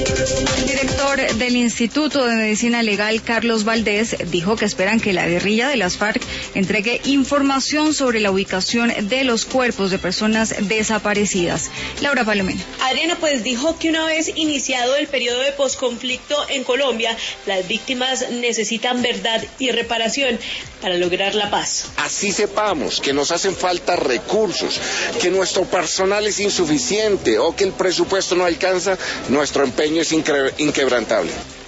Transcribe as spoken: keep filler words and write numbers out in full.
El director del Instituto de Medicina Legal, Carlos Valdés, dijo que esperan que la guerrilla de las FARC entregue información sobre la ubicación de los cuerpos de personas desaparecidas. Laura Palomena. Adriana, pues dijo que una vez iniciado el periodo de posconflicto en Colombia, las víctimas necesitan verdad y reparación para lograr la paz. Así sepamos que nos hacen falta recursos, que nuestro personal es insuficiente o que el presupuesto no alcanza, nuestro empeño es inquebrantable.